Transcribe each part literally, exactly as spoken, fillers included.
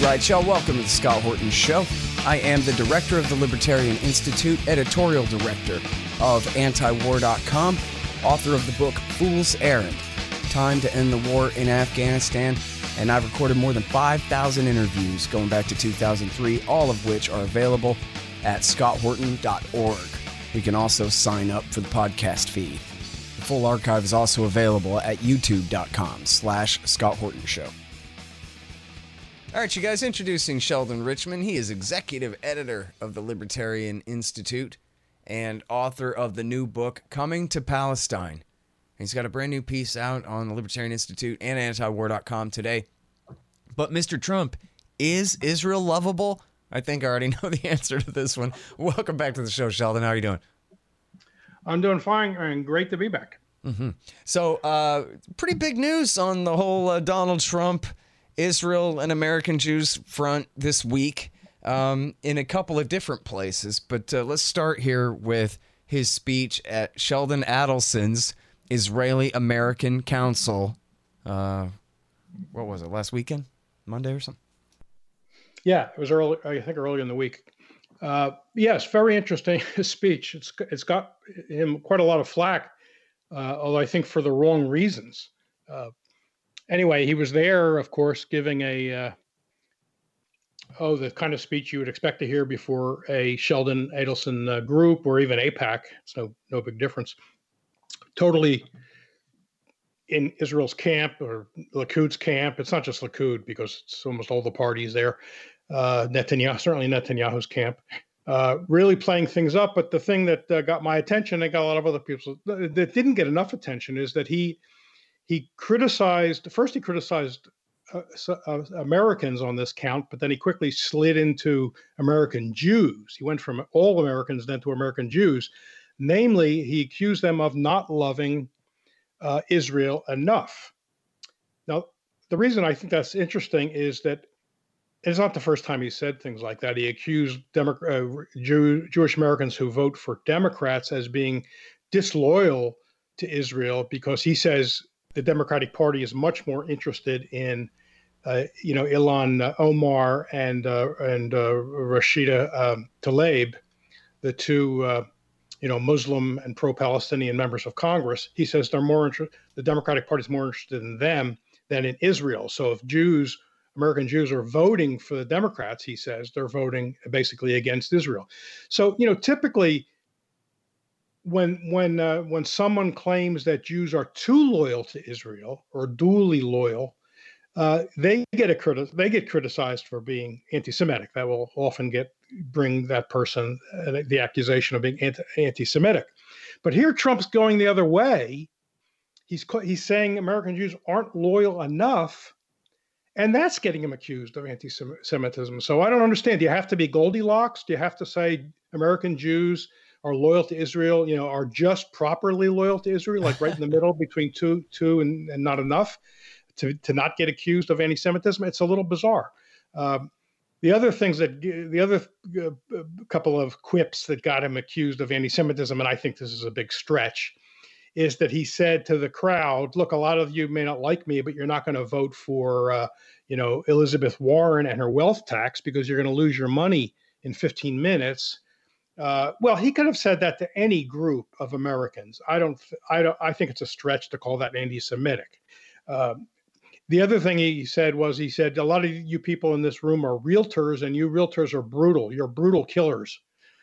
right, y'all. Welcome to the Scott Horton Show. I am the director of the Libertarian Institute, editorial director of anti war dot com, author of the book Fool's Errand, Time to End the War in Afghanistan, and I've recorded more than five thousand interviews going back to two thousand three, all of which are available at scott horton dot org. You can also sign up for the podcast feed. The full archive is also available at youtube dot com slash Scott Horton Show. All right, you guys, introducing Sheldon Richman. He is executive editor of the Libertarian Institute and author of the new book, Coming to Palestine. He's got a brand new piece out on the Libertarian Institute and anti war dot com today. But Mister Trump, is Israel lovable? I think I already know the answer to this one. Welcome back to the show, Sheldon. How are you doing? I'm doing fine and great to be back. Mm-hmm. So, uh, pretty big news on the whole uh, Donald Trump, Israel and American Jews front this week um, in a couple of different places. But uh, let's start here with his speech at Sheldon Adelson's Israeli-American Council. Uh, what was it, last weekend? Monday or something? Yeah, it was early, I think early in the week. Uh, yes, very interesting speech. It's It's got him quite a lot of flack, uh, although I think for the wrong reasons. Uh, Anyway, he was there, of course, giving a, uh, oh, the kind of speech you would expect to hear before a Sheldon Adelson uh, group or even AIPAC. It's no, no big difference. Totally in Israel's camp or Likud's camp. It's not just Likud because it's almost all the parties there. Uh, Netanyahu, certainly Netanyahu's camp. Uh, really playing things up. But the thing that uh, got my attention, and got a lot of other people that didn't get enough attention, is that he He criticized, first he criticized uh, uh, Americans on this count, but then he quickly slid into American Jews. He went from all Americans then to American Jews. Namely, he accused them of not loving uh, Israel enough. Now, the reason I think that's interesting is that it's not the first time he said things like that. He accused Demo- uh, Jew- Jewish Americans who vote for Democrats as being disloyal to Israel because he says the Democratic Party is much more interested in, uh, you know, Ilhan Omar and uh, and uh, Rashida um, Tlaib, the two, uh, you know, Muslim and pro-Palestinian members of Congress. He says they're more interested. The Democratic Party is more interested in them than in Israel. So if Jews, American Jews, are voting for the Democrats, he says they're voting basically against Israel. So you know, typically, When when uh, when someone claims that Jews are too loyal to Israel or duly loyal, uh, they get a criti- they get criticized for being anti-Semitic. That will often get bring that person uh, the accusation of being anti- anti-Semitic. But here Trump's going the other way. He's he's saying American Jews aren't loyal enough, and that's getting him accused of anti-Semitism. So I don't understand. Do you have to be Goldilocks? Do you have to say American Jews are loyal to Israel, you know, are just properly loyal to Israel, like right in the middle between two, two and, and not enough to, to not get accused of anti-Semitism? It's a little bizarre. Um, the other things that, the other uh, couple of quips that got him accused of anti-Semitism, and I think this is a big stretch, is that he said to the crowd, look, a lot of you may not like me, but you're not going to vote for, uh, you know, Elizabeth Warren and her wealth tax because you're going to lose your money in fifteen minutes. Uh, well, he could have said that to any group of Americans. I don't. I don't. I think it's a stretch to call that anti-Semitic. Um, the other thing he said was, he said, a lot of you people in this room are realtors, and you realtors are brutal. You're brutal killers.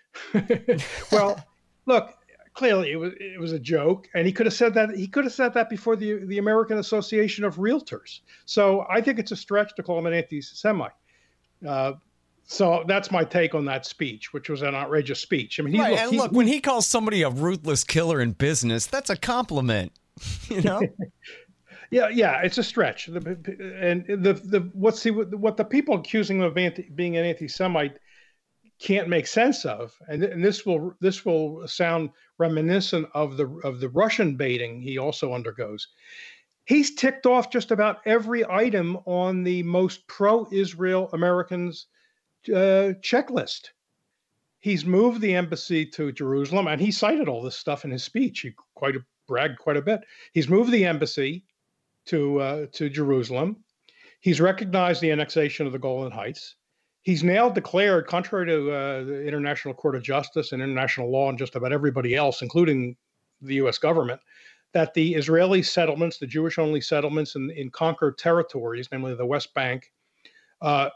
Well, look, clearly it was it was a joke, and he could have said that. He could have said that before the the American Association of Realtors. So I think it's a stretch to call him an anti-Semite. Uh, So that's my take on that speech, which was an outrageous speech. I mean, he's, right, look, and he's, look, when he calls somebody a ruthless killer in business, that's a compliment, you know? yeah, yeah, it's a stretch. The, and the the what's the what the people accusing him of anti, being an anti-Semite can't make sense of, and, and this will this will sound reminiscent of the of the Russian baiting he also undergoes. He's ticked off just about every item on the most pro-Israel Americans Uh, checklist. He's moved the embassy to Jerusalem, and he cited all this stuff in his speech. He quite bragged quite a bit. He's moved the embassy to uh, to Jerusalem. He's recognized the annexation of the Golan Heights. He's now declared, contrary to uh, the International Court of Justice and international law and just about everybody else, including the U S government, that the Israeli settlements, the Jewish-only settlements in, in conquered territories, namely the West Bank, uh,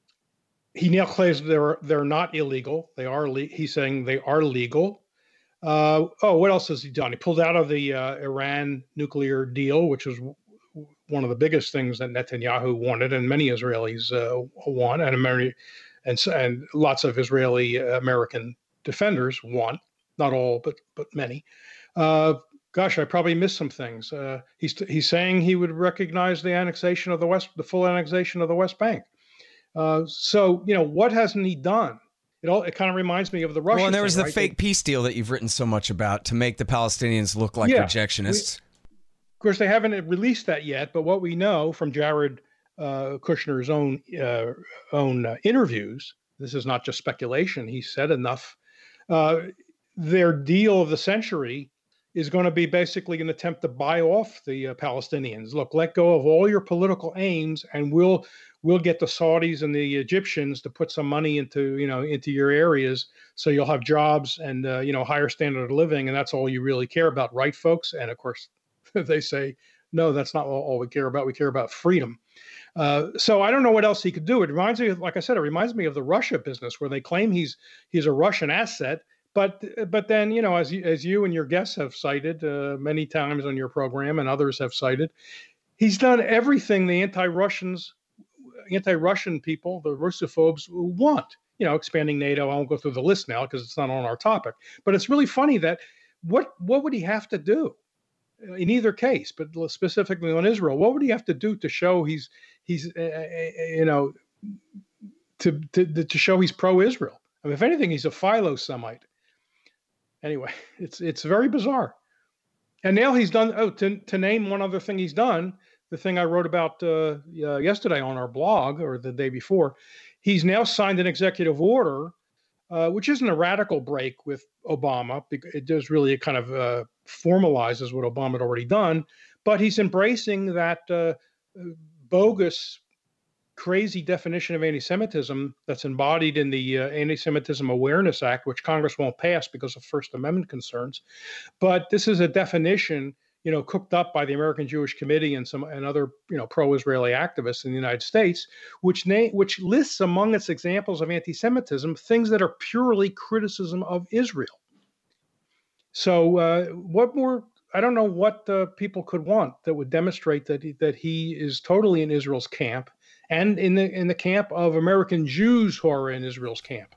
he now claims they're they're not illegal. They are. Le- he's saying they are legal. Uh, oh, what else has he done? He pulled out of the uh, Iran nuclear deal, which was w- one of the biggest things that Netanyahu wanted, and many Israelis uh, want, and Ameri- and and lots of Israeli uh, American defenders want. Not all, but but many. Uh, gosh, I probably missed some things. Uh, he's he's saying he would recognize the annexation of the West, the full annexation of the West Bank. Uh, so you know, what hasn't he done? It all it kind of reminds me of the Russian. Well, and there was thing, the right? fake they, peace deal that you've written so much about to make the Palestinians look like yeah, rejectionists. We, of course, they haven't released that yet. But what we know from Jared uh, Kushner's own uh, own uh, interviews, this is not just speculation. He said enough. Uh, their deal of the century is going to be basically an attempt to buy off the uh, Palestinians. Look, let go of all your political aims, and we'll we'll get the Saudis and the Egyptians to put some money into you know into your areas, so you'll have jobs and uh, you know higher standard of living, and that's all you really care about, right, folks? And of course, they say no, that's not all, all we care about. We care about freedom. Uh, so I don't know what else he could do. It reminds me of, like I said, it reminds me of the Russia business where they claim he's he's a Russian asset. But but then, you know, as you, as you and your guests have cited uh, many times on your program and others have cited, he's done everything the anti-Russians, anti-Russian people, the Russophobes want. You know, expanding NATO. I won't go through the list now because it's not on our topic. But it's really funny that what what would he have to do in either case, but specifically on Israel? What would he have to do to show he's he's uh, you know to to to show he's pro-Israel? I mean, if anything, he's a Philo-Semite. Anyway, it's it's very bizarre. And now he's done, oh, to, to name one other thing he's done, the thing I wrote about uh, uh, yesterday on our blog or the day before, he's now signed an executive order, uh, which isn't a radical break with Obama. It does really, it kind of uh, formalizes what Obama had already done, but he's embracing that uh, bogus crazy definition of anti-Semitism that's embodied in the uh, Anti-Semitism Awareness Act, which Congress won't pass because of First Amendment concerns. But this is a definition, you know, cooked up by the American Jewish Committee and some and other, you know, pro-Israeli activists in the United States, which na- which lists among its examples of anti-Semitism things that are purely criticism of Israel. So, uh, what more? I don't know what uh, people could want that would demonstrate that he, that he is totally in Israel's camp. And in the in the camp of American Jews who are in Israel's camp.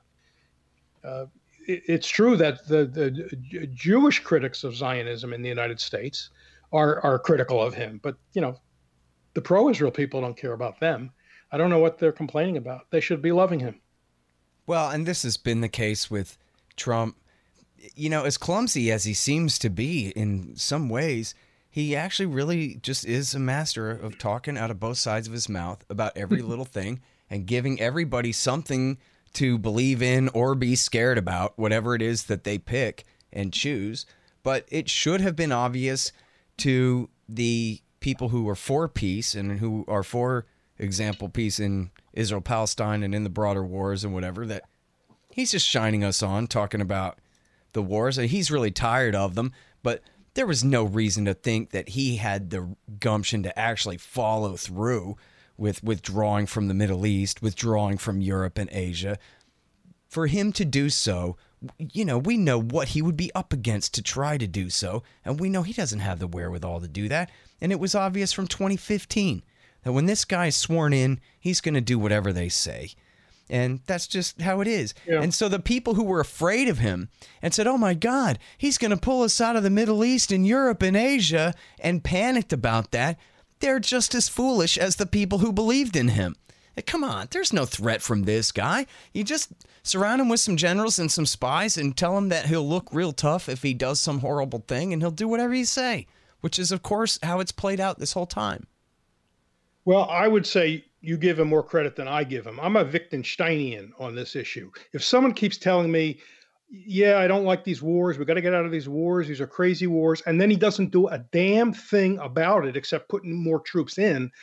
Uh, it, it's true that the, the Jewish critics of Zionism in the United States are are critical of him, but you know, the pro-Israel people don't care about them. I don't know what they're complaining about. They should be loving him. Well, and this has been the case with Trump. You know, as clumsy as he seems to be in some ways, he actually really just is a master of talking out of both sides of his mouth about every little thing and giving everybody something to believe in or be scared about, whatever it is that they pick and choose. But it should have been obvious to the people who are for peace and who are for, example, peace in Israel, Palestine, and in the broader wars and whatever, that he's just shining us on, talking about the wars. And he's really tired of them, but there was no reason to think that he had the gumption to actually follow through with withdrawing from the Middle East, withdrawing from Europe and Asia. For him to do so, you know, we know what he would be up against to try to do so, and we know he doesn't have the wherewithal to do that. And it was obvious from twenty fifteen that when this guy is sworn in, he's going to do whatever they say. And that's just how it is. Yeah. And so the people who were afraid of him and said, oh, my God, he's going to pull us out of the Middle East and Europe and Asia, and panicked about that, they're just as foolish as the people who believed in him. Come on, there's no threat from this guy. You just surround him with some generals and some spies and tell him that he'll look real tough if he does some horrible thing, and he'll do whatever you say, which is, of course, how it's played out this whole time. Well, I would say you give him more credit than I give him. I'm a Wittgensteinian on this issue. If someone keeps telling me, yeah, I don't like these wars, we got to get out of these wars, these are crazy wars, and then he doesn't do a damn thing about it except putting more troops in,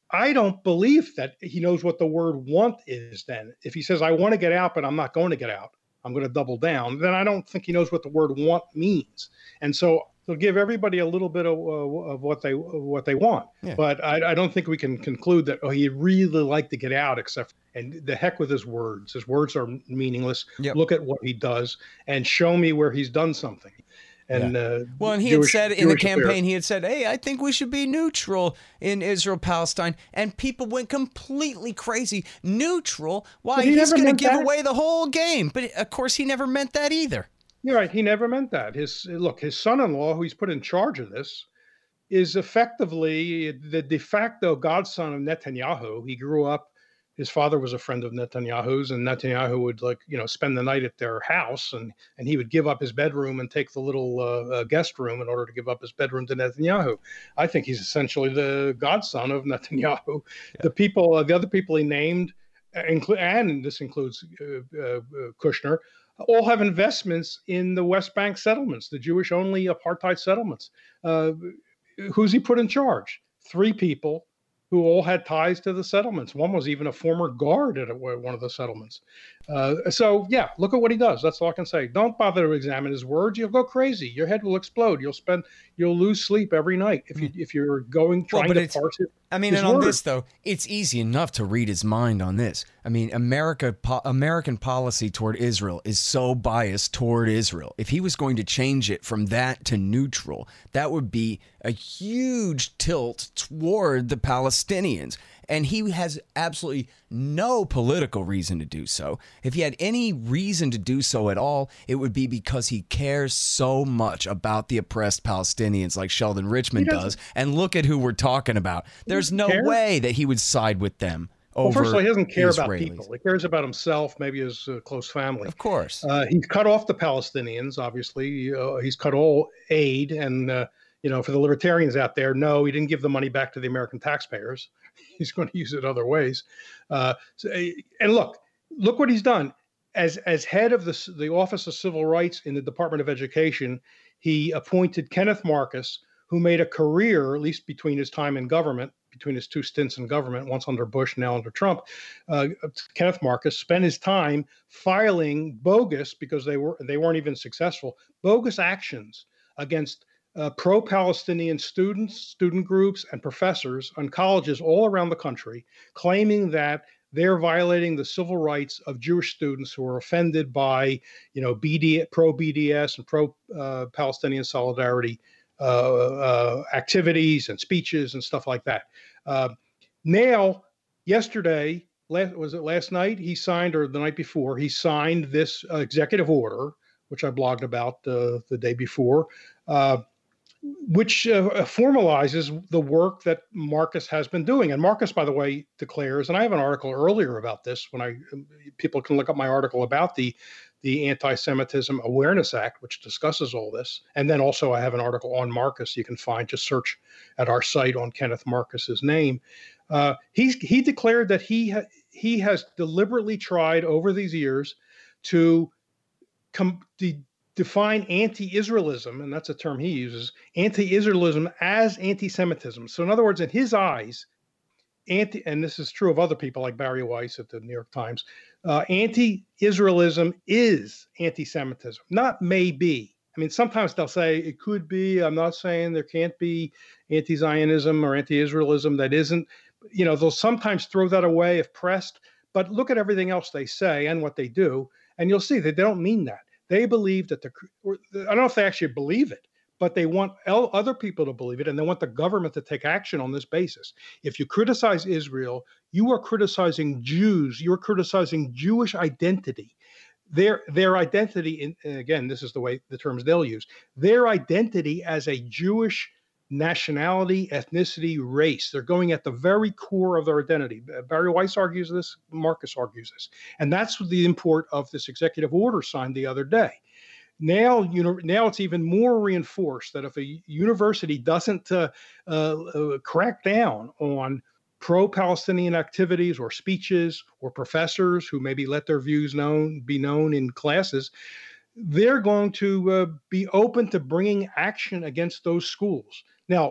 I don't believe that he knows what the word want is then. If he says, I want to get out, but I'm not going to get out, I'm going to double down, then I don't think he knows what the word want means. And so he'll give everybody a little bit of, uh, of what they of what they want. Yeah. But I, I don't think we can conclude that, oh, he'd really like to get out, except, and the heck with his words. His words are meaningless. Yep. Look at what he does and show me where he's done something. And, yeah. uh, well, and he Jewish, had said in Jewish the campaign, affairs. he had said, hey, I think we should be neutral in Israel-Palestine. And people went completely crazy. Neutral? Why? He He's going to give that. away the whole game. But, of course, he never meant that either. You're right. He never meant that. His Look, his son-in-law, who he's put in charge of this, is effectively the de facto godson of Netanyahu. He grew up. His father was a friend of Netanyahu's, and Netanyahu would, like, you know, spend the night at their house, and, and he would give up his bedroom and take the little uh, uh, guest room in order to give up his bedroom to Netanyahu. I think he's essentially the godson of Netanyahu. Yeah. The people, uh, the other people he named, inclu- and this includes uh, uh, Kushner, all have investments in the West Bank settlements, the Jewish-only apartheid settlements. Uh, who's he put in charge? Three people who all had ties to the settlements. One was even a former guard at a, one of the settlements. Uh, so, yeah, look at what he does. That's all I can say. Don't bother to examine his words. You'll go crazy. Your head will explode. You'll spend, you'll lose sleep every night if you if you're going trying well, to parse it. I mean, and on words. this though, it's easy enough to read his mind on this. I mean, America, po- American policy toward Israel is so biased toward Israel. If he was going to change it from that to neutral, that would be a huge tilt toward the Palestinians. And he has absolutely no political reason to do so. If he had any reason to do so at all, it would be because he cares so much about the oppressed Palestinians like Sheldon Richman does. And look at who we're talking about. There's no care. way that he would side with them. Over well, first of all, he doesn't care Israelis. about people. He cares about himself, maybe his uh, close family. Of course. Uh, he's cut off the Palestinians, obviously. Uh, he's cut all aid. And, uh, you know, for the libertarians out there, no, he didn't give the money back to the American taxpayers. He's going to use it other ways. Uh, so, and look, look what he's done. As as head of the, the Office of Civil Rights in the Department of Education, he appointed Kenneth Marcus, who made a career, at least between his time in government, between his two stints in government, once under Bush, now under Trump. Uh, Kenneth Marcus spent his time filing bogus, because they were they weren't even successful, bogus actions against Uh, pro-Palestinian students, student groups, and professors on colleges all around the country, claiming that they're violating the civil rights of Jewish students who are offended by, you know, B D, pro-B D S and pro-Palestinian uh, solidarity uh, uh, activities and speeches and stuff like that. Uh, now, yesterday, last, was it last night? He signed, or the night before, he signed this uh, executive order, which I blogged about uh, the day before, uh, which uh, formalizes the work that Marcus has been doing. And Marcus, by the way, declares, and I have an article earlier about this, when I people can look up my article about the the Anti-Semitism Awareness Act, which discusses all this. And then also I have an article on Marcus you can find, just search at our site on Kenneth Marcus's name. Uh, he's, he declared that he, ha- he has deliberately tried over these years to come de- define anti-Israelism, and that's a term he uses, anti-Israelism as anti-Semitism. So in other words, in his eyes, anti, and this is true of other people like Barry Weiss at the New York Times, uh, anti-Israelism is anti-Semitism, not maybe. I mean, sometimes they'll say it could be. I'm not saying there can't be anti-Zionism or anti-Israelism that isn't. You know, they'll sometimes throw that away if pressed, but look at everything else they say and what they do, and you'll see that they don't mean that. They believe that the, or I don't know if they actually believe it, but they want other people to believe it, and they want the government to take action on this basis. If you criticize Israel, you are criticizing Jews. You're criticizing Jewish identity. Their their identity, in, and again, this is the way the terms they'll use, their identity as a Jewish nationality, ethnicity, race. They're going at the very core of their identity. Barry Weiss argues this, Marcus argues this. And that's the import of this executive order signed the other day. Now, you know, now it's even more reinforced that if a university doesn't uh, uh, uh, crack down on pro-Palestinian activities or speeches, or professors who maybe let their views known be known in classes, they're going to uh, be open to bringing action against those schools. Now,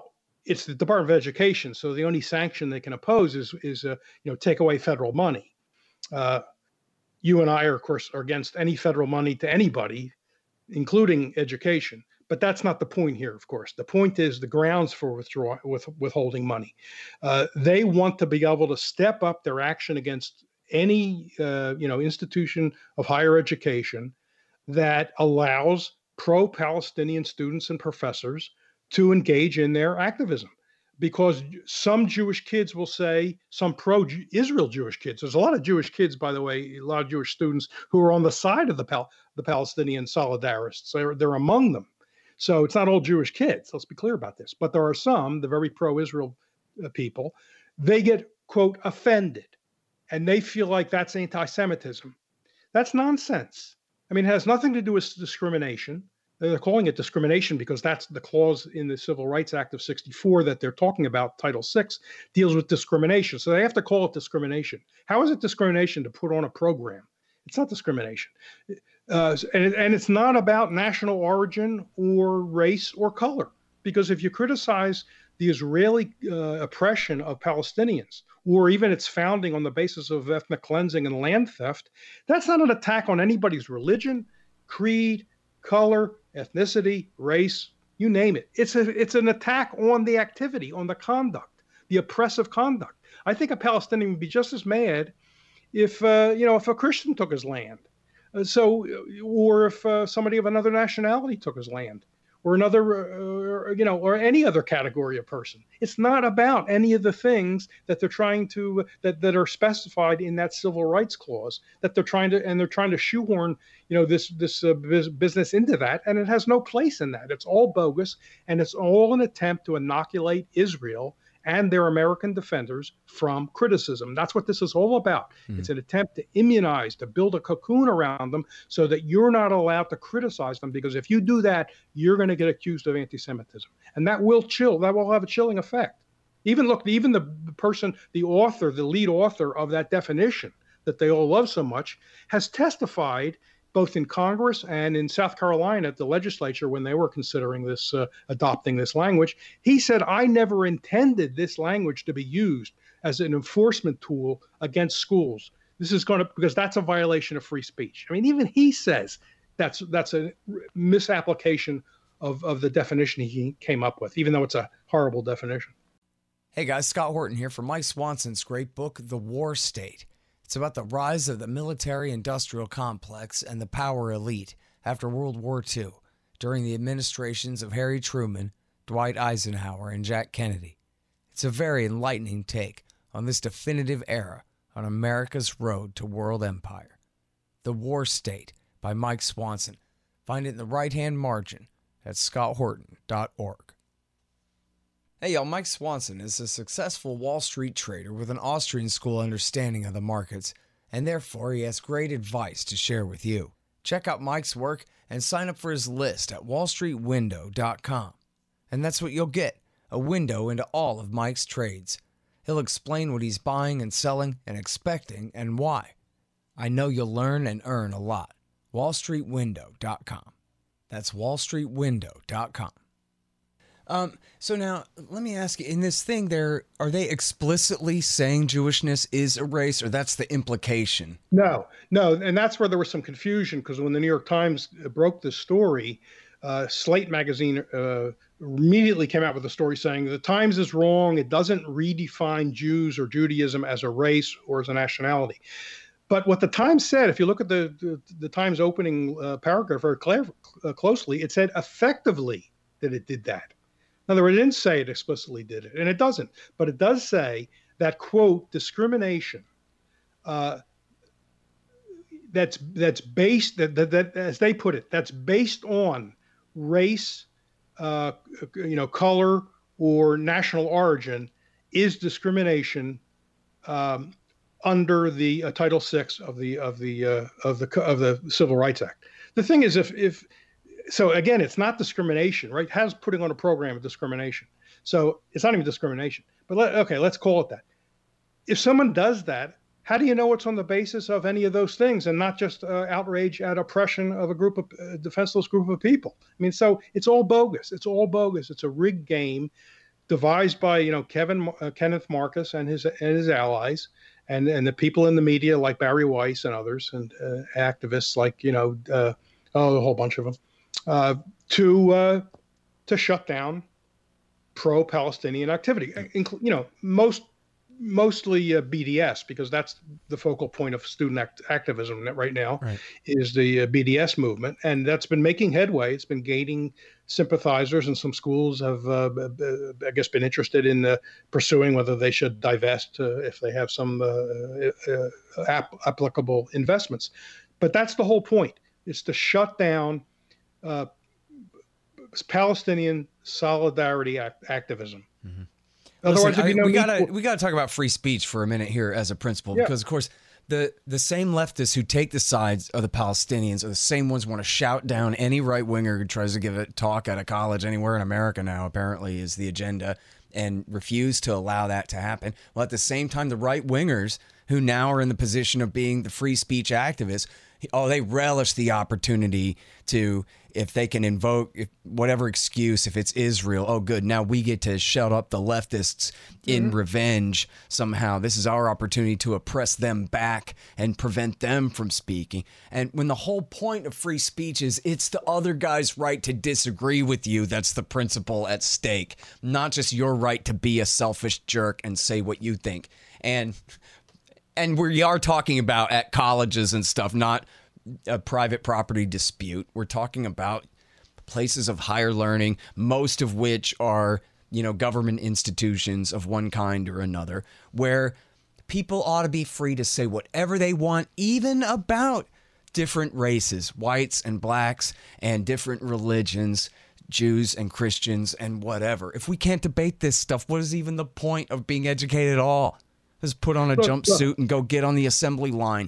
it's the Department of Education, so the only sanction they can oppose is is uh, you know take away federal money. Uh, you and I are, of course, are against any federal money to anybody, including education. But that's not the point here, of course. The point is the grounds for withdraw with withholding money. Uh, they want to be able to step up their action against any uh, you know institution of higher education that allows pro-Palestinian students and professors to engage in their activism. Because some Jewish kids will say, some pro-Israel Jewish kids, there's a lot of Jewish kids, by the way, a lot of Jewish students who are on the side of the, Pal- the Palestinian solidarists. They're, they're among them. So it's not all Jewish kids, let's be clear about this. But there are some, the very pro-Israel uh, people, they get, quote, offended. And they feel like that's anti-Semitism. That's nonsense. I mean, it has nothing to do with discrimination. They're calling it discrimination because that's the clause in the Civil Rights Act of sixty-four that they're talking about. Title six deals with discrimination. So they have to call it discrimination. How is it discrimination to put on a program? It's not discrimination. Uh, and, it, and it's not about national origin or race or color. Because if you criticize the Israeli uh, oppression of Palestinians, or even its founding on the basis of ethnic cleansing and land theft, that's not an attack on anybody's religion, creed, color, ethnicity, race, you name it. It's a, it's an attack on the activity, on the conduct, the oppressive conduct. I think a Palestinian would be just as mad if, uh, you know, if a Christian took his land. Uh, so, or if uh, somebody of another nationality took his land, or another, uh, you know, or any other category of person. It's not about any of the things that they're trying to, that, that are specified in that civil rights clause, that they're trying to, and they're trying to shoehorn, you know, this, this uh, business into that. And it has no place in that. It's all bogus. And it's all an attempt to inoculate Israel and their American defenders from criticism. That's what this is all about. Mm. It's an attempt to immunize, to build a cocoon around them so that you're not allowed to criticize them, because if you do that, you're going to get accused of anti-Semitism. And that will chill, that will have a chilling effect. Even look, even the person, the author, the lead author of that definition that they all love so much has testified both in Congress and in South Carolina at the legislature when they were considering this, uh, adopting this language. He said, I never intended this language to be used as an enforcement tool against schools. This is going to, because that's a violation of free speech. I mean, even he says that's that's a misapplication of, of the definition he came up with, even though it's a horrible definition. Hey guys, Scott Horton here for Mike Swanson's great book, The War State. It's about the rise of the military-industrial complex and the power elite after World War Two, during the administrations of Harry Truman, Dwight Eisenhower, and Jack Kennedy. It's a very enlightening take on this definitive era on America's road to world empire. The War State by Mike Swanson. Find it in the right-hand margin at scott horton dot org. Hey y'all, Mike Swanson is a successful Wall Street trader with an Austrian school understanding of the markets, and therefore he has great advice to share with you. Check out Mike's work and sign up for his list at wall street window dot com. And that's what you'll get, a window into all of Mike's trades. He'll explain what he's buying and selling and expecting and why. I know you'll learn and earn a lot. wall street window dot com. That's wall street window dot com. Um, so now let me ask you, in this thing there, are they explicitly saying Jewishness is a race, or that's the implication? No, no. And that's where there was some confusion, because when the New York Times broke this story, uh, Slate magazine uh, immediately came out with a story saying the Times is wrong. It doesn't redefine Jews or Judaism as a race or as a nationality. But what the Times said, if you look at the, the, the Times opening uh, paragraph very clear, uh, closely, it said effectively that it did that. In other words, it didn't say it explicitly did it, and it doesn't. But it does say that, quote, discrimination uh, that's that's based, that, that, that, as they put it, that's based on race, uh, you know, color, or national origin is discrimination um, under the uh, Title six of the of the uh, of the of the Civil Rights Act. The thing is, if if So again, it's not discrimination, right? Has putting on a program of discrimination. So it's not even discrimination. But let, okay, let's call it that. If someone does that, how do you know it's on the basis of any of those things and not just uh, outrage at oppression of a group of uh, defenseless group of people? I mean, so it's all bogus. It's all bogus. It's a rigged game devised by, you know, Kevin uh, Kenneth Marcus and his and his allies, and and the people in the media like Barry Weiss and others, and uh, activists like, you know, uh, oh, a whole bunch of them, uh, to uh, to shut down pro-Palestinian activity. Inclu- You know, most mostly uh, B D S, because that's the focal point of student act- activism right now, Right. is the uh, B D S movement, and that's been making headway. It's been gaining sympathizers, and some schools have, uh, b- b- I guess, been interested in uh, pursuing whether they should divest uh, if they have some uh, uh, ap- applicable investments. But that's the whole point: is to shut down uh, Palestinian solidarity act- activism. Mm-hmm. Otherwise, Listen, there'd be I, no we need gotta for- we gotta talk about free speech for a minute here as a principle, Yeah. because of course the the same leftists who take the sides of the Palestinians are the same ones who want to shout down any right winger who tries to give a talk at a college anywhere in America now. Apparently, is the agenda, and refuse to allow that to happen. Well, at the same time, the right wingers who now are in the position of being the free speech activists, oh, they relish the opportunity to, if they can invoke if, whatever excuse, if it's Israel, oh, good, now we get to shut up the leftists in mm-hmm. revenge somehow. This is our opportunity to oppress them back and prevent them from speaking. And when the whole point of free speech is it's the other guy's right to disagree with you, that's the principle at stake, not just your right to be a selfish jerk and say what you think. And And we are talking about at colleges and stuff, not a private property dispute. We're talking about places of higher learning, most of which are, you know, government institutions of one kind or another, where people ought to be free to say whatever they want, even about different races, whites and blacks, and different religions, Jews and Christians and whatever. If we can't debate this stuff, what is even the point of being educated at all? Just put on a look, jumpsuit look, and go get on the assembly line.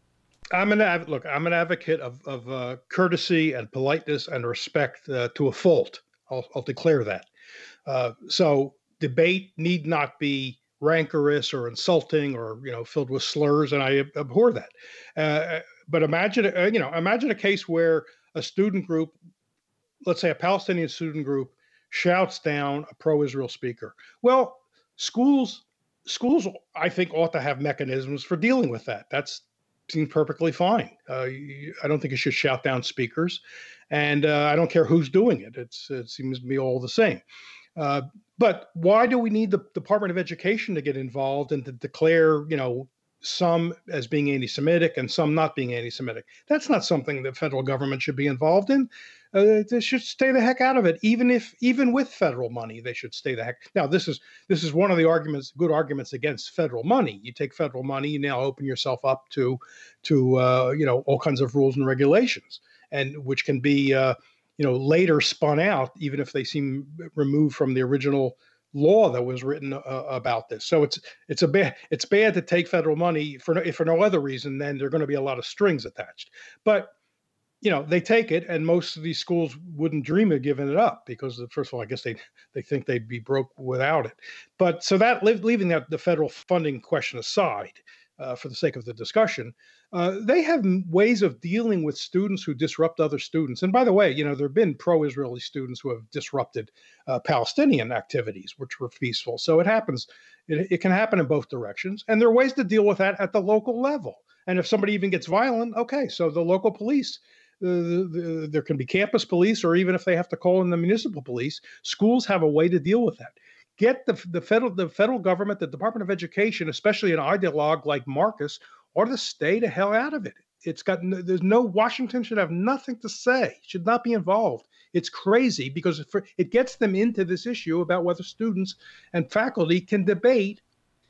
I'm an av- look. I'm an advocate of of uh, courtesy and politeness and respect uh, to a fault. I'll, I'll declare that. Uh, so debate need not be rancorous or insulting or, you know, filled with slurs, and I abhor that. Uh, but imagine uh, you know imagine a case where a student group, let's say a Palestinian student group, shouts down a pro-Israel speaker. Well, schools. Schools, I think, ought to have mechanisms for dealing with that. That's seems perfectly fine. Uh, you, I don't think you should shout down speakers, and uh, I don't care who's doing it. It's it seems to be all the same. Uh, but why do we need the Department of Education to get involved and to declare, you know, some as being anti-Semitic and some not being anti-Semitic? That's not something the federal government should be involved in. Uh, they should stay the heck out of it. Even if, even with federal money, they should stay the heck. Now, this is this is one of the arguments, good arguments against federal money. You take federal money, you now open yourself up to, to uh, you know, all kinds of rules and regulations, and which can be, uh, you know, later spun out, even if they seem removed from the original law that was written uh, about this. So it's it's a bad it's bad to take federal money for no, if for no other reason. Then there are going to be a lot of strings attached, but. You know, they take it, and most of these schools wouldn't dream of giving it up because, first of all, I guess they they think they'd be broke without it. But so that leaving that the federal funding question aside, uh, for the sake of the discussion, uh, they have ways of dealing with students who disrupt other students. And by the way, you know, there have been pro-Israeli students who have disrupted uh, Palestinian activities, which were peaceful. So it happens. It, it can happen in both directions, and there are ways to deal with that at the local level. And if somebody even gets violent, okay, so the local police. Uh, the, the, there can be campus police, or even if they have to call in the municipal police, schools have a way to deal with that. Get the the federal the federal government, the Department of Education, especially an ideologue like Marcus, ought to stay the hell out of it. It's got there's no Washington should have nothing to say, should not be involved. It's crazy because it, it gets them into this issue about whether students and faculty can debate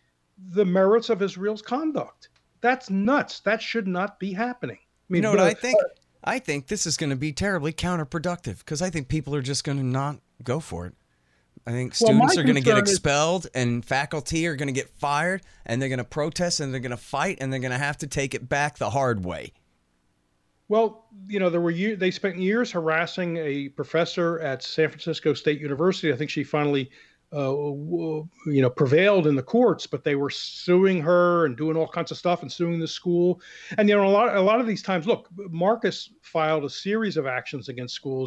the merits of Israel's conduct. That's nuts. That should not be happening. I mean, you know what uh, I think? Uh, I think this is going to be terribly counterproductive because I think people are just going to not go for it. I think students well, are going to get expelled is- and faculty are going to get fired and they're going to protest and they're going to fight and they're going to have to take it back the hard way. Well, you know, there were years, they spent years harassing a professor at San Francisco State University. I think she finally Uh, you know, prevailed in the courts, but they were suing her and doing all kinds of stuff and suing the school. And, you know, a lot, a lot of these times, look, Marcus filed a series of actions against schools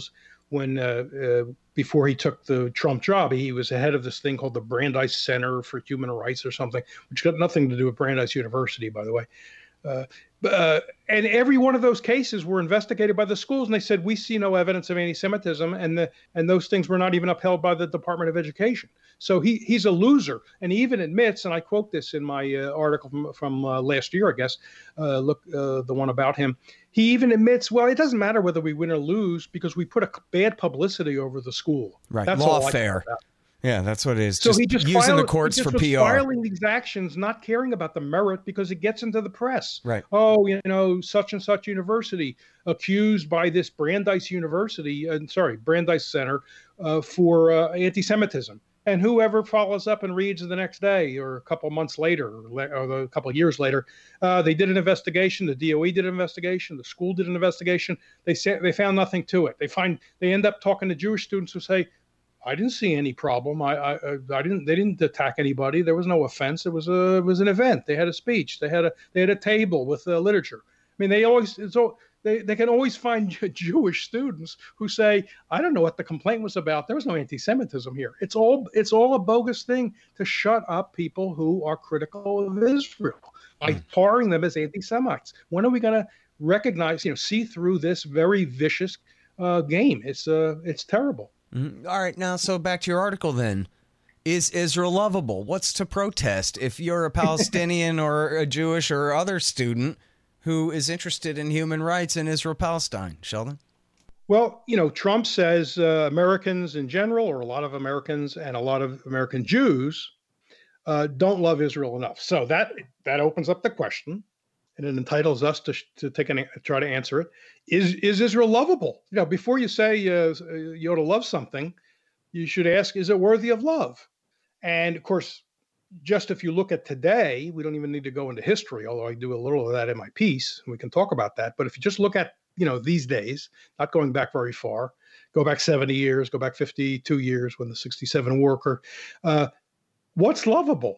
when uh, uh, before he took the Trump job, he was the head of this thing called the Brandeis Center for Human Rights or something, which got nothing to do with Brandeis University, by the way. Uh, uh, and every one of those cases were investigated by the schools, and they said, we see no evidence of anti-Semitism, and the and those things were not even upheld by the Department of Education. So he he's a loser, and he even admits, and I quote this in my uh, article from, from uh, last year, I guess, uh, look, uh, the one about him. He even admits, well, it doesn't matter whether we win or lose because we put a bad publicity over the school. Right, That's all lawfare. Yeah, that's what it is. So just he just using filed, the courts he just for was P R. filing these actions, not caring about the merit because it gets into the press. Right. Oh, you know, such and such university accused by this Brandeis University, uh, sorry, Brandeis Center uh, for uh, anti-Semitism. And whoever follows up and reads the next day or a couple months later or, or a couple of years later, uh, they did an investigation. The D O E did an investigation. The school did an investigation. They say, they found nothing to it. They find they end up talking to Jewish students who say, I didn't see any problem. I, I, I didn't. They didn't attack anybody. There was no offense. It was a, it was an event. They had a speech. They had a, they had a table with uh, literature. I mean, they always, it's all, they, they can always find Jewish students who say, I don't know what the complaint was about. There was no anti-Semitism here. It's all, it's all a bogus thing to shut up people who are critical of Israel by mm. tarring them as anti-Semites. When are we going to recognize, you know, see through this very vicious uh, game? It's, uh, it's terrible. Mm-hmm. All right, now, so back to your article then. Is Israel lovable? What's to protest if you're a Palestinian or a Jewish or other student who is interested in human rights in Israel-Palestine? Sheldon? Well, you know, Trump says uh, Americans in general, or a lot of Americans and a lot of American Jews, uh, don't love Israel enough. So that that opens up the question, and it entitles us to to take an try to answer it. Is is Israel lovable? You know, before you say uh, you ought to love something, you should ask, is it worthy of love? And of course, just if you look at today, we don't even need to go into history, although I do a little of that in my piece, and we can talk about that. But if you just look at, you know, these days, not going back very far, go back seventy years, go back fifty-two years when the sixty-seven war occurred, uh, what's lovable?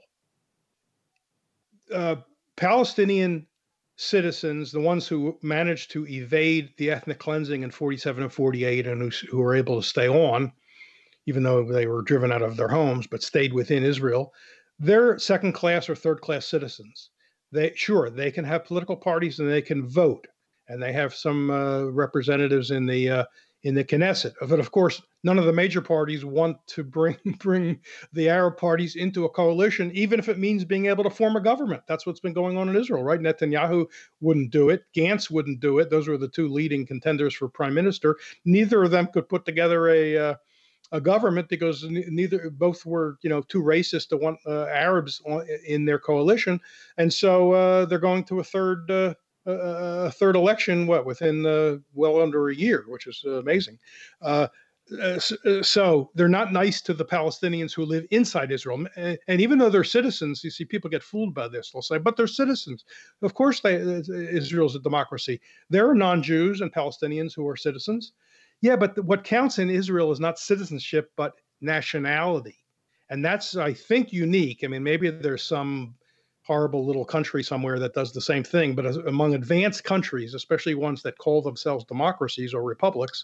Uh, Palestinian citizens, the ones who managed to evade the ethnic cleansing in forty-seven and forty-eight and who, who were able to stay on, even though they were driven out of their homes, but stayed within Israel, they're second class or third class citizens. They sure, they can have political parties and they can vote, and they have some uh, representatives in the uh, in the Knesset. But of course, none of the major parties want to bring bring the Arab parties into a coalition, even if it means being able to form a government. That's what's been going on in Israel, right? Netanyahu wouldn't do it. Gantz wouldn't do it. Those were the two leading contenders for prime minister. Neither of them could put together a uh, a government because neither both were, you know, too racist to want uh, Arabs in their coalition, and so uh, they're going to a third. Uh, a third election, what, within uh, well under a year, which is uh, amazing. Uh, uh, so they're not nice to the Palestinians who live inside Israel. And, and even though they're citizens, you see people get fooled by this. They'll say, but they're citizens. Of course, they, uh, Israel's a democracy. There are non-Jews and Palestinians who are citizens. Yeah, but what counts in Israel is not citizenship, but nationality. And that's, I think, unique. I mean, maybe there's some horrible little country somewhere that does the same thing. But as, among advanced countries, especially ones that call themselves democracies or republics,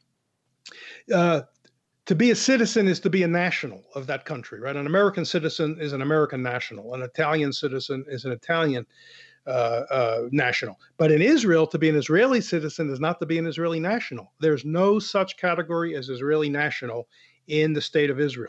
uh, to be a citizen is to be a national of that country, right? An American citizen is an American national. An Italian citizen is an Italian uh, uh, national. But in Israel, to be an Israeli citizen is not to be an Israeli national. There's no such category as Israeli national in the state of Israel.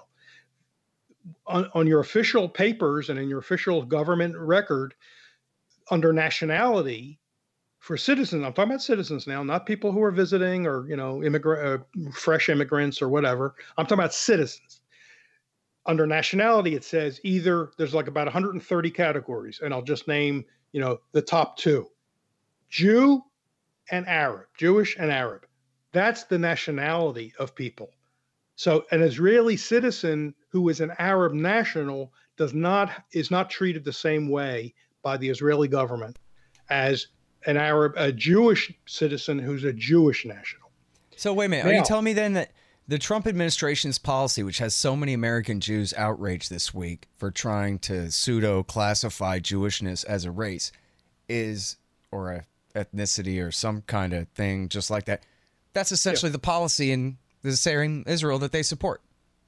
On, on your official papers and in your official government record, under nationality for citizens, I'm talking about citizens now, not people who are visiting or, you know, immigrant, uh, fresh immigrants or whatever. I'm talking about citizens. Under nationality, it says either there's like about one hundred thirty categories, and I'll just name, you know, the top two: Jew and Arab, Jewish and Arab. That's the nationality of people. So an Israeli citizen who is an Arab national does not is not treated the same way by the Israeli government as an Arab, a Jewish citizen who's a Jewish national. So wait a minute, now, are you telling me then that the Trump administration's policy, which has so many American Jews outraged this week for trying to pseudo-classify Jewishness as a race, is or a ethnicity or some kind of thing just like that, that's essentially yeah. the policy in the same Israel that they support.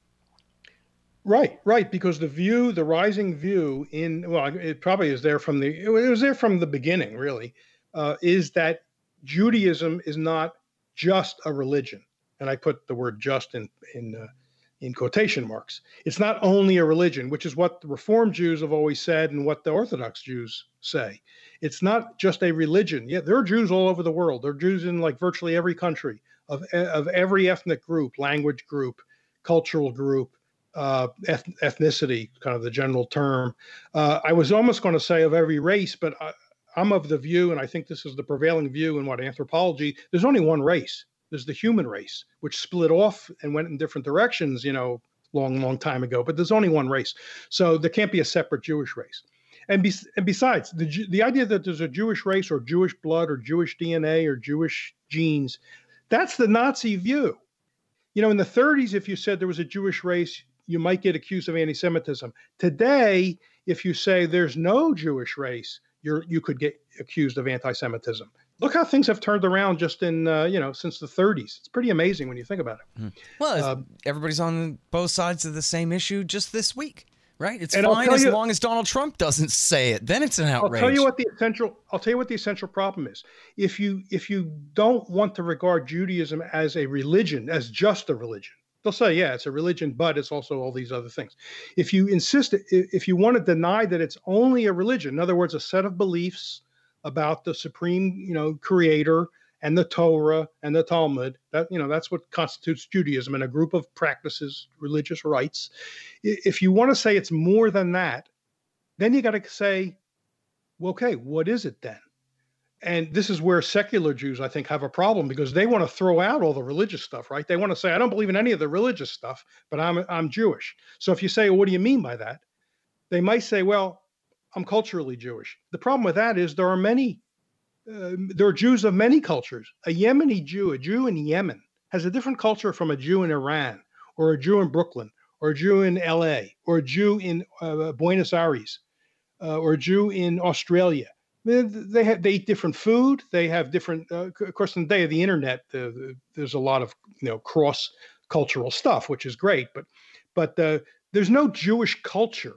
Right, right, because the view, the rising view in, well, it probably is there from the, it was there from the beginning, really, uh, is that Judaism is not just a religion. And I put the word just in, in, uh, in quotation marks. It's not only a religion, which is what the Reform Jews have always said and what the Orthodox Jews say. It's not just a religion. Yeah, there are Jews all over the world. There are Jews in like virtually every country of, of every ethnic group, language group, cultural group, uh, eth- ethnicity, kind of the general term. Uh, I was almost going to say of every race, but I, I'm of the view, and I think this is the prevailing view in what anthropology, there's only one race. There's the human race, which split off and went in different directions, you know, long, long time ago. But there's only one race. So there can't be a separate Jewish race. And, be, and besides, the, the idea that there's a Jewish race or Jewish blood or Jewish D N A or Jewish genes, that's the Nazi view. You know, in the thirties, if you said there was a Jewish race, you might get accused of anti-Semitism. Today, if you say there's no Jewish race, you're, you could get accused of anti-Semitism. Look how things have turned around just in, uh, you know, since the thirties. It's pretty amazing when you think about it. Mm. Well, uh, everybody's on both sides of the same issue just this week, right? It's and fine as you, long as Donald Trump doesn't say it. Then it's an outrage. I'll tell you what the essential. I'll tell you what the essential problem is. If you if you don't want to regard Judaism as a religion, as just a religion, they'll say, yeah, it's a religion, but it's also all these other things. If you insist, if you want to deny that it's only a religion, in other words, a set of beliefs about the supreme, you know, creator and the Torah and the Talmud, that, you know, that's what constitutes Judaism, and a group of practices, religious rites. If you want to say it's more than that, then you got to say, well, okay, what is it then? And this is where secular Jews, I think, have a problem, because they want to throw out all the religious stuff, right? They want to say, I don't believe in any of the religious stuff, but I'm I'm Jewish. So if you say, well, what do you mean by that? They might say, well, I'm culturally Jewish. The problem with that is there are many, uh, there are Jews of many cultures. A Yemeni Jew, a Jew in Yemen, has a different culture from a Jew in Iran, or a Jew in Brooklyn, or a Jew in L A, or a Jew in uh, Buenos Aires, uh, or a Jew in Australia. They have they eat different food. They have different. Uh, of course, in the day of the internet, uh, there's a lot of you know cross cultural stuff, which is great. But but uh, there's no Jewish culture.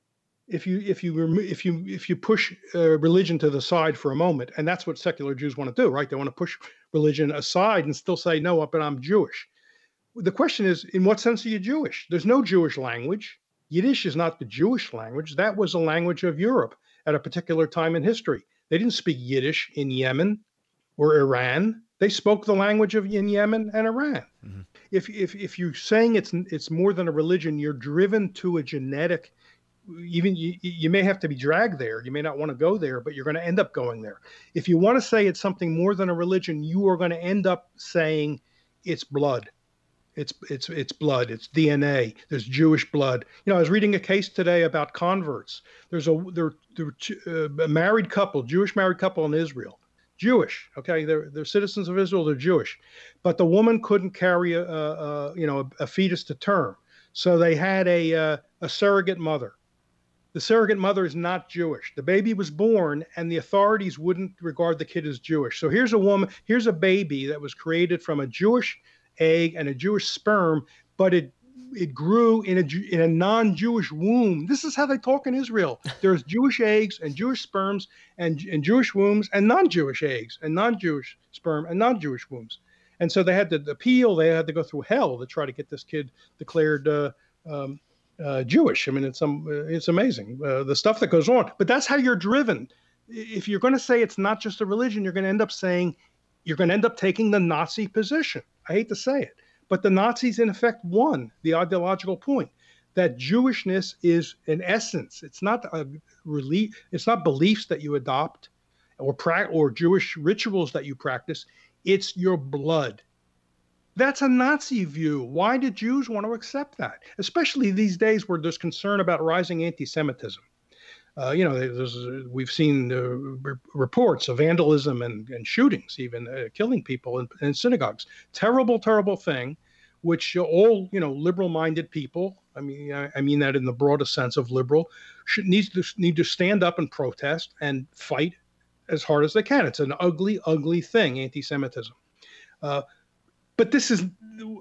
If you if you remo- if you if you push uh, religion to the side for a moment, and that's what secular Jews want to do, right? They want to push religion aside and still say, no, but I'm Jewish. The question is, in what sense are you Jewish? There's no Jewish language. Yiddish is not the Jewish language. That was a language of Europe at a particular time in history. They didn't speak Yiddish in Yemen or Iran. They spoke the language of in Yemen and Iran. Mm-hmm. If if if you're saying it's it's more than a religion, you're driven to a genetic. Even you, you may have to be dragged there. You may not want to go there, but you're going to end up going there. If you want to say it's something more than a religion, you are going to end up saying it's blood. It's it's it's blood. It's D N A. There's Jewish blood. You know, I was reading a case today about converts. There's a there, there uh, a married couple, Jewish married couple in Israel. Jewish, okay, they're they're citizens of Israel. They're Jewish, but the woman couldn't carry a, a, a you know a, a fetus to term, so they had a, a a surrogate mother. The surrogate mother is not Jewish. The baby was born, and the authorities wouldn't regard the kid as Jewish. So here's a woman, here's a baby that was created from a Jewish egg and a Jewish sperm, but it it grew in a in a non-Jewish womb. This is how they talk in Israel. There's Jewish eggs and Jewish sperms and, and Jewish wombs and non-Jewish eggs and non-Jewish sperm and non-Jewish wombs. And so they had to appeal. They had to go through hell to try to get this kid declared uh, um, uh, Jewish. I mean, it's um, it's amazing, uh, the stuff that goes on. But that's how you're driven. If you're going to say it's not just a religion, you're going to end up saying, you're going to end up taking the Nazi position. I hate to say it, but the Nazis, in effect, won the ideological point that Jewishness is an essence. It's not a relief. It's not beliefs that you adopt or pra- or Jewish rituals that you practice. It's your blood. That's a Nazi view. Why did Jews want to accept that? Especially these days where there's concern about rising anti-Semitism. Uh, you know, there's, we've seen uh, re- reports of vandalism and, and shootings, even uh, killing people in, in synagogues. Terrible, terrible thing, which all, you know, liberal-minded people, I mean, I, I mean that in the broadest sense of liberal, should need to, need to stand up and protest and fight as hard as they can. It's an ugly, ugly thing, anti-Semitism. Uh, but this is,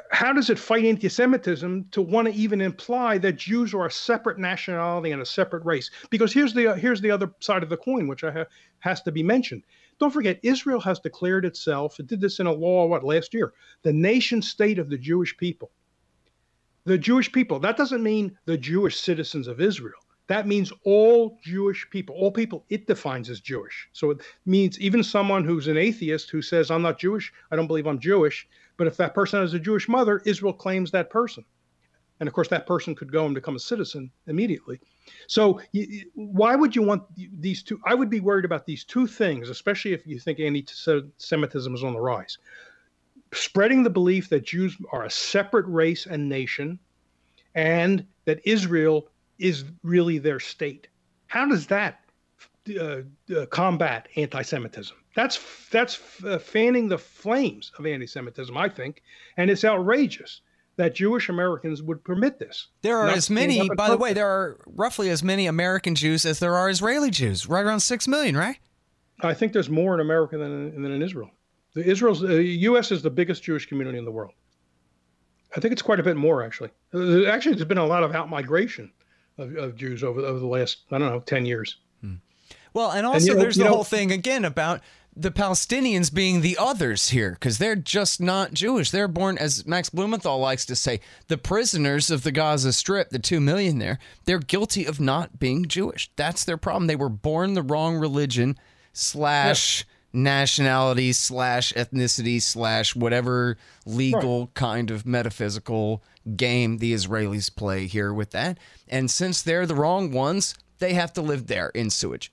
how does it fight anti-Semitism to want to even imply that Jews are a separate nationality and a separate race? Because here's the here's the other side of the coin, which I ha- has to be mentioned. Don't forget, Israel has declared itself, it did this in a law, what, last year, the nation state of the Jewish people. The Jewish people, that doesn't mean the Jewish citizens of Israel. That means all Jewish people, all people it defines as Jewish. So it means even someone who's an atheist who says, I'm not Jewish, I don't believe I'm Jewish, but if that person has a Jewish mother, Israel claims that person. And of course, that person could go and become a citizen immediately. So you, why would you want these two? I would be worried about these two things, especially if you think anti-Semitism is on the rise. Spreading the belief that Jews are a separate race and nation, and that Israel is really their state. How does that uh, uh, combat anti-Semitism? That's that's uh, fanning the flames of anti-Semitism, I think, and it's outrageous that Jewish Americans would permit this. There are as many, by the way, there are roughly as many American Jews as there are Israeli Jews, right around six million, right? I think there's more in America than, than in Israel. The Israel's the U S is the biggest Jewish community in the world. I think it's quite a bit more, actually. Actually, there's been a lot of out-migration of, of Jews over, over the last, I don't know, ten years. Hmm. Well, and also and, you know, there's the know, whole thing, again, about the Palestinians being the others here, because they're just not Jewish. They're born, as Max Blumenthal likes to say, the prisoners of the Gaza Strip, the two million there, they're guilty of not being Jewish. That's their problem. They were born the wrong religion slash yeah. nationality slash ethnicity slash whatever legal right. kind of metaphysical game the Israelis play here with that. And since they're the wrong ones, they have to live there in sewage.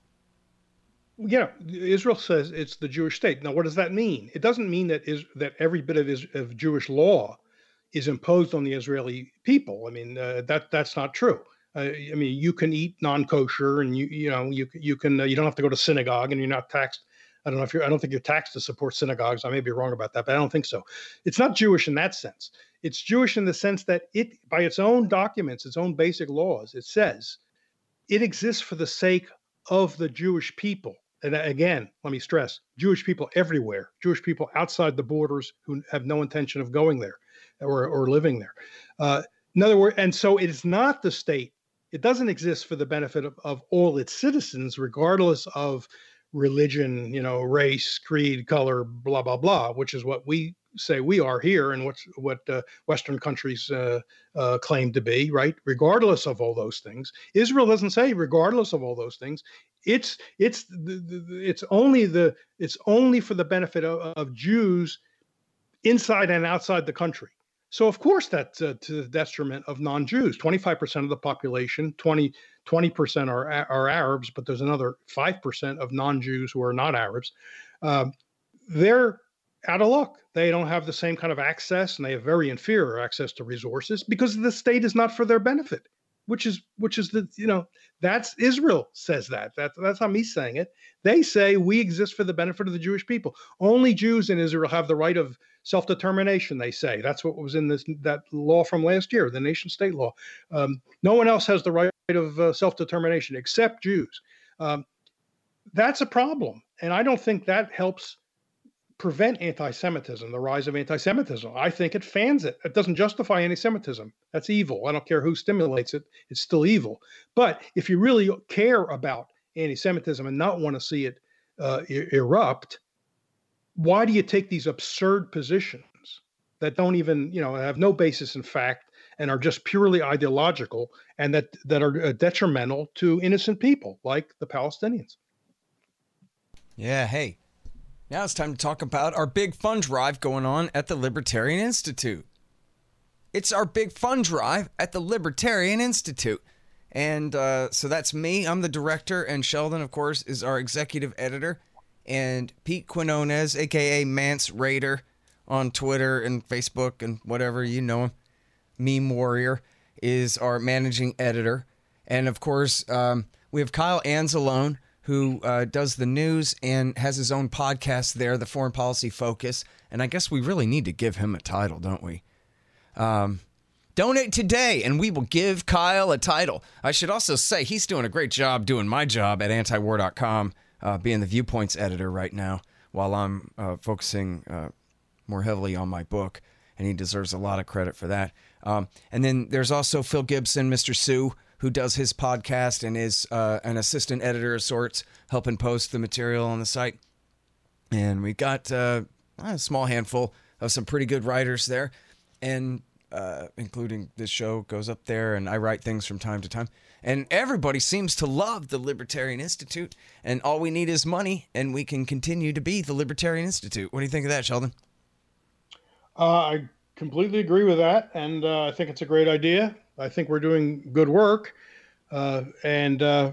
Yeah, Israel says it's the Jewish state. Now, what does that mean? It doesn't mean that is that every bit of, is, of Jewish law is imposed on the Israeli people. I mean, uh, that that's not true. Uh, I mean, you can eat non-kosher, and you you know you you can uh, you don't have to go to synagogue, and you're not taxed. I don't know if you're. I don't think you're taxed to support synagogues. I may be wrong about that, but I don't think so. It's not Jewish in that sense. It's Jewish in the sense that it, by its own documents, its own basic laws, it says it exists for the sake of the Jewish people. And again, let me stress, Jewish people everywhere, Jewish people outside the borders who have no intention of going there or, or living there. Uh, in other words, and so it is not the state. It doesn't exist for the benefit of, of all its citizens, regardless of religion, you know, race, creed, color, blah, blah, blah, which is what we say we are here and what's, what uh, Western countries uh, uh, claim to be, right? Regardless of all those things. Israel doesn't say regardless of all those things. It's it's the, the, it's only the it's only for the benefit of, of Jews inside and outside the country. So of course that's uh, to the detriment of non-Jews. twenty-five percent of the population, twenty percent are are Arabs, but there's another five percent of non-Jews who are not Arabs. Um, they're out of luck. They don't have the same kind of access, and they have very inferior access to resources because the state is not for their benefit. Which is which is the you know that's Israel says that that that's not me saying it. They say we exist for the benefit of the Jewish people. Only Jews in Israel have the right of self-determination. They say that's what was in this that law from last year, the nation-state law. Um, no one else has the right of uh, self-determination except Jews. Um, that's a problem, and I don't think that helps prevent anti-Semitism, the rise of anti-Semitism. I think it fans it. It doesn't justify anti-Semitism. That's evil. I don't care who stimulates it. It's still evil. But if you really care about anti-Semitism and not want to see it uh, e- erupt, why do you take these absurd positions that don't even, you know, have no basis in fact and are just purely ideological and that, that are uh, detrimental to innocent people like the Palestinians? Yeah, hey. Now it's time to talk about our big fund drive going on at the Libertarian Institute. It's our big fund drive at the Libertarian Institute. And uh, so that's me. I'm the director. And Sheldon, of course, is our executive editor. And Pete Quinones, a k a. Mance Raider on Twitter and Facebook and whatever, you know him, Meme Warrior, is our managing editor. And, of course, um, we have Kyle Anzalone, who uh, does the news and has his own podcast there, The Foreign Policy Focus. And I guess we really need to give him a title, don't we? Um, donate today, and we will give Kyle a title. I should also say he's doing a great job doing my job at anti war dot com, uh, being the Viewpoints editor right now, while I'm uh, focusing uh, more heavily on my book. and he deserves a lot of credit for that. Um, and then there's also Phil Gibson, Mister Sue, who does his podcast and is uh, an assistant editor of sorts, helping post the material on the site. And we got uh, a small handful of some pretty good writers there, and uh, including this show goes up there, and I write things from time to time. And everybody seems to love the Libertarian Institute, and all we need is money, and we can continue to be the Libertarian Institute. What do you think of that, Sheldon? Uh, I completely agree with that, and uh, I think it's a great idea. I think we're doing good work, uh, and uh,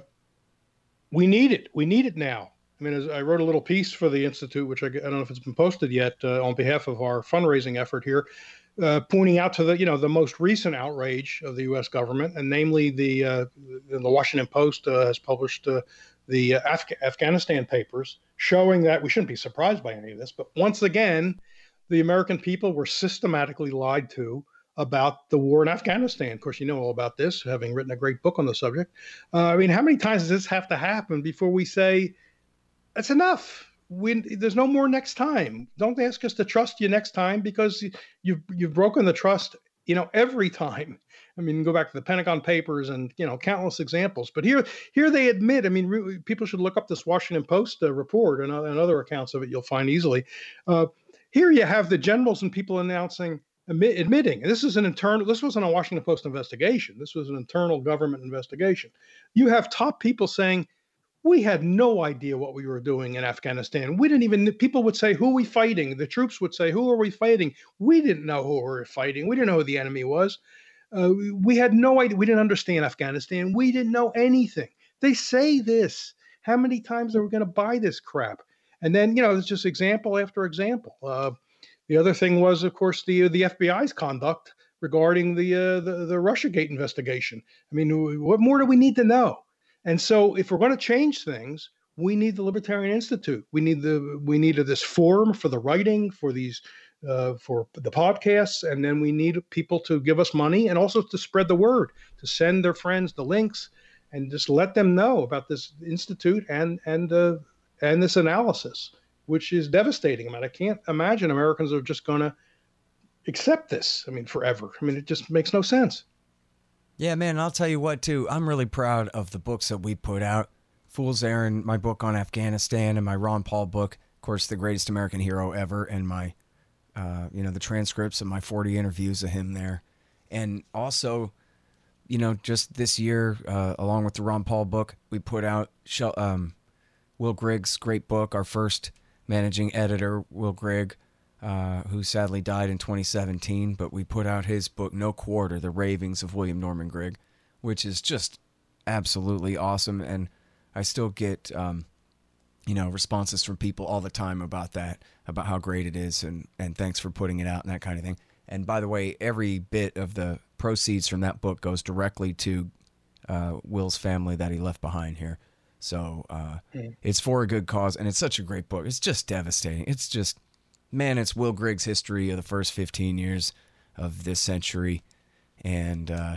we need it. We need it now. I mean, as I wrote a little piece for the Institute, which I, I don't know if it's been posted yet, uh, on behalf of our fundraising effort here, uh, pointing out to the, you know, the most recent outrage of the U S government, and namely the uh, the Washington Post uh, has published uh, the uh, Af- Afghanistan papers, showing that we shouldn't be surprised by any of this, but once again, the American people were systematically lied to about the war in Afghanistan. Of course, you know all about this, having written a great book on the subject. Uh, I mean, how many times does this have to happen before we say, that's enough? We, there's no more next time. Don't ask us to trust you next time, because you've, you've broken the trust, you know, every time. I mean, go back to the Pentagon Papers and, you know, countless examples. But here, here they admit, I mean, re- people should look up this Washington Post uh, report and, uh, and other accounts of it you'll find easily. Uh, here you have the generals and people announcing, Admit, admitting this is an internal, this wasn't a Washington Post investigation. This was an internal government investigation. You have top people saying, we had no idea what we were doing in Afghanistan. We didn't even, people would say, who are we fighting? The troops would say, who are we fighting? We didn't know who we were fighting. We didn't know who the enemy was. Uh, we had no idea. We didn't understand Afghanistan. We didn't know anything. They say this. How many times are we going to buy this crap? And then, you know, it's just example after example. Uh, The other thing was, of course, the the F B I's conduct regarding the, uh, the the Russiagate investigation. I mean, what more do we need to know? And so, if we're going to change things, we need the Libertarian Institute. We need the we needed this forum for the writing, for these uh, for the podcasts, and then we need people to give us money and also to spread the word, to send their friends the links, and just let them know about this institute and and uh, and this analysis, which is devastating. I mean, I can't imagine Americans are just going to accept this, I mean, forever. I mean, it just makes no sense. Yeah, man, I'll tell you what, too. I'm really proud of the books that we put out. Fool's Errand, my book on Afghanistan, and my Ron Paul book, of course, The Greatest American Hero Ever, and my, uh, you know, the transcripts of my forty interviews of him there. And also, you know, just this year, uh, along with the Ron Paul book, we put out um, Will Grigg's great book, our first managing editor, Will Grigg, uh, who sadly died in twenty seventeen, but we put out his book, No Quarter, The Ravings of William Norman Grigg, which is just absolutely awesome. And I still get, um, you know, responses from people all the time about that, about how great it is, and, and thanks for putting it out and that kind of thing. And by the way, every bit of the proceeds from that book goes directly to uh, Will's family that he left behind here. So uh, mm. it's for a good cause, and it's such a great book. It's just devastating. It's just, man, it's Will Grigg's history of the first fifteen years of this century, and uh,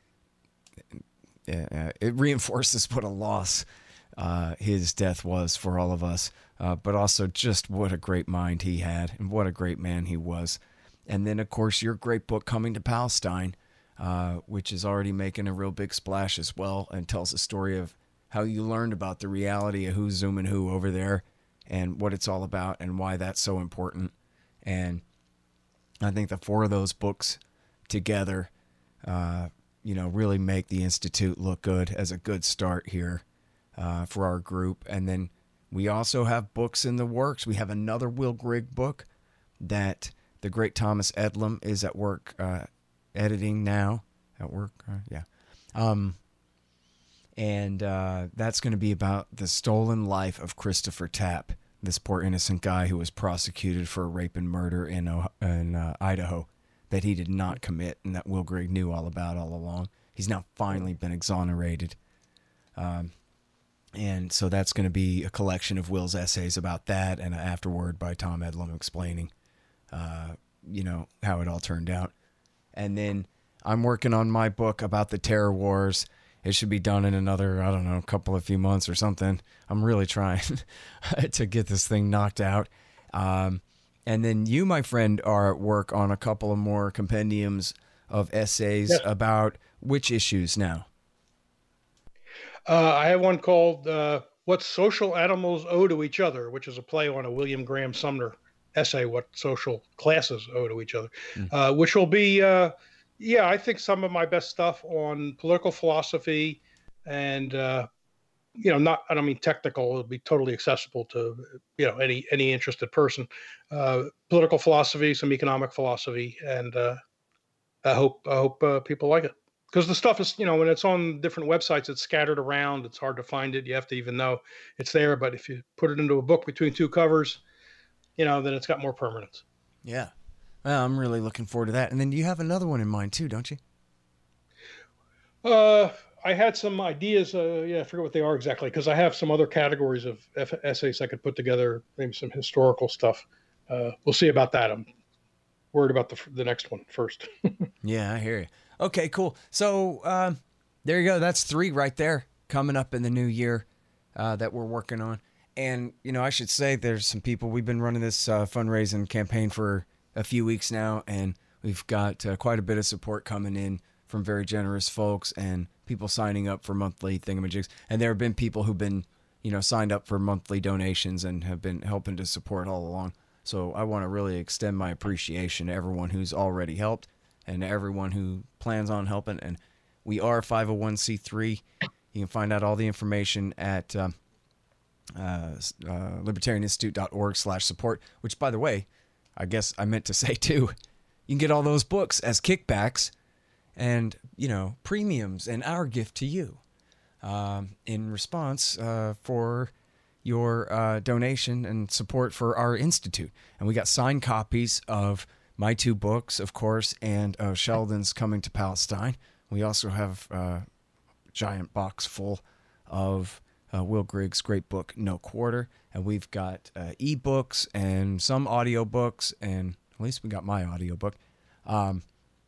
it reinforces what a loss uh, his death was for all of us, uh, but also just what a great mind he had, and what a great man he was. And then, of course, your great book, Coming to Palestine, uh, which is already making a real big splash as well, and tells the story of how you learned about the reality of who's zooming who over there and what it's all about and why that's so important. And I think the four of those books together, uh, you know, really make the Institute look good as a good start here uh, for our group. And then we also have books in the works. We have another Will Grigg book that the great Thomas Edlam is at work uh, editing now. At work, uh, yeah. Um, And uh, that's going to be about the stolen life of Christopher Tapp, this poor innocent guy who was prosecuted for rape and murder in, in uh, Idaho that he did not commit, and that Will Grigg knew all about all along. He's now finally been exonerated. Um, and so that's going to be a collection of Will's essays about that, and an afterword by Tom Edlam explaining, uh, you know, how it all turned out. And then I'm working on my book about the terror wars. It should be done in another, I don't know, couple of few months or something. I'm really trying to get this thing knocked out. Um, And then you, my friend, are at work on a couple of more compendiums of essays Yes. about which issues now? Uh, I have one called uh, What Social Animals Owe to Each Other, which is a play on a William Graham Sumner essay, What Social Classes Owe to Each Other, mm. uh, which will be, uh, yeah, I think some of my best stuff on political philosophy and, uh, you know, not, I don't mean technical, it'll be totally accessible to, you know, any, any interested person, uh, political philosophy, some economic philosophy. And uh, I hope, I hope uh, people like it. Because the stuff is, you know, when it's on different websites, it's scattered around. It's hard to find it. You have to even know it's there. But if you put it into a book between two covers, you know, then it's got more permanence. Yeah. Well, I'm really looking forward to that. And then you have another one in mind too, don't you? Uh, I had some ideas. Uh, yeah, I forget what they are exactly, because I have some other categories of F- essays I could put together, maybe some historical stuff. Uh, we'll see about that. I'm worried about the the next one first. Yeah, I hear you. Okay, cool. So um, there you go. That's three right there coming up in the new year uh, that we're working on. And, you know, I should say there's some people. We've been running this uh, fundraising campaign for a few weeks now, and we've got uh, quite a bit of support coming in from very generous folks and people signing up for monthly thingamajigs. And there have been people who've been, you know, signed up for monthly donations and have been helping to support all along. So I want to really extend my appreciation to everyone who's already helped and everyone who plans on helping. And we are five oh one c three. You can find out all the information at um, uh, uh, libertarianinstitute.org slash support, which, by the way, I guess I meant to say, too, you can get all those books as kickbacks and, you know, premiums and our gift to you um, in response uh, for your uh, donation and support for our institute. And we got signed copies of my two books, of course, and uh, Sheldon's Coming to Palestine. We also have uh, a giant box full of uh, Will Grigg's great book, No Quarter. And we've got uh, e-books and some audiobooks, and at least we got my audiobook. Um,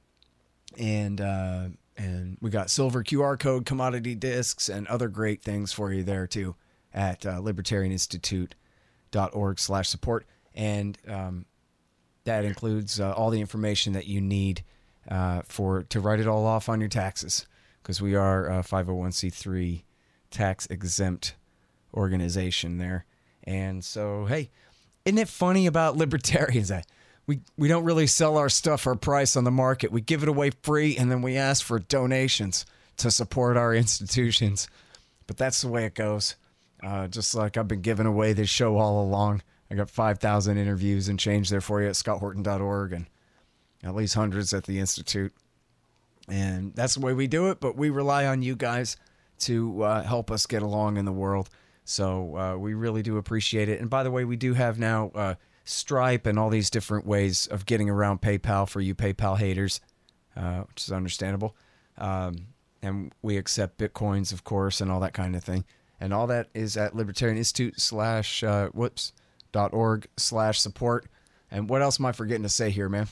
and uh, and we got silver Q R code commodity discs and other great things for you there, too, at uh, libertarianinstitute.org slash support. And um, that includes uh, all the information that you need uh, for to write it all off on your taxes, because we are a five oh one c three tax-exempt organization there. And so, hey, isn't it funny about libertarians that we, we don't really sell our stuff or price on the market. We give it away free, and then we ask for donations to support our institutions. But that's the way it goes. Uh, just like I've been giving away this show all along. I got five thousand interviews and change there for you at scott horton dot org, and at least hundreds at the Institute. And that's the way we do it, but we rely on you guys to uh, help us get along in the world. So uh, we really do appreciate it. And by the way, we do have now uh, Stripe and all these different ways of getting around PayPal for you PayPal haters, uh, which is understandable. Um, and we accept Bitcoins, of course, and all that kind of thing. And all that is at Libertarian Institute slash, uh, whoops, dot org slash support. And what else am I forgetting to say here, man?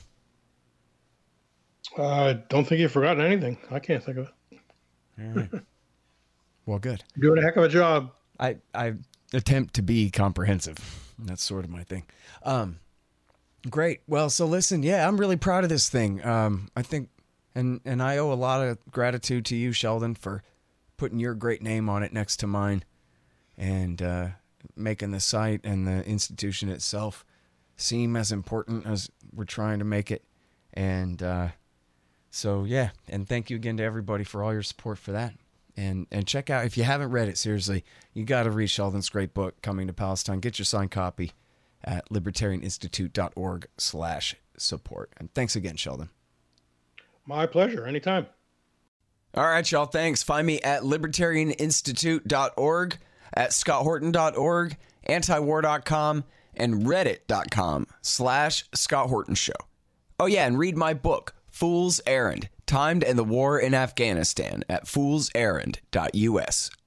I uh, don't think you've forgotten anything. I can't think of it. All right. Well, good. You're doing a heck of a job. I, I attempt to be comprehensive. That's sort of my thing. Um, great. Well, so listen, yeah, I'm really proud of this thing. Um, I think, and, and I owe a lot of gratitude to you, Sheldon, for putting your great name on it next to mine and uh, making the site and the institution itself seem as important as we're trying to make it. And uh, so, yeah, and thank you again to everybody for all your support for that. And and check out, if you haven't read it, seriously, you got to read Sheldon's great book, Coming to Palestine. Get your signed copy at libertarianinstitute.org slash support. And thanks again, Sheldon. My pleasure. Anytime. All right, y'all. Thanks. Find me at libertarianinstitute dot org, at scott horton dot org, antiwar dot com, and reddit.com slash Scott Horton Show. Oh, yeah, and read my book, Fool's Errand, Timed and the War in Afghanistan, at fools errand dot u s.